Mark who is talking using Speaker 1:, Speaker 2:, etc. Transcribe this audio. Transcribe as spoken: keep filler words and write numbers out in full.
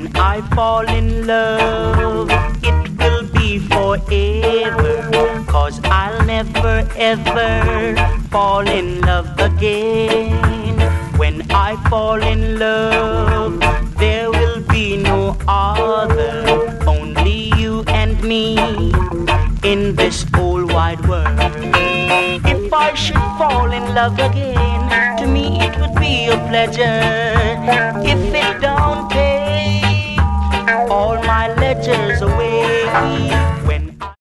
Speaker 1: When I fall in love, it will be forever, 'cause I'll never ever fall in love again. When I fall in love, there will be no other, only you and me in this whole wide world. If I should fall in love again, to me it would be a pleasure. If it don't pay all my ledgers,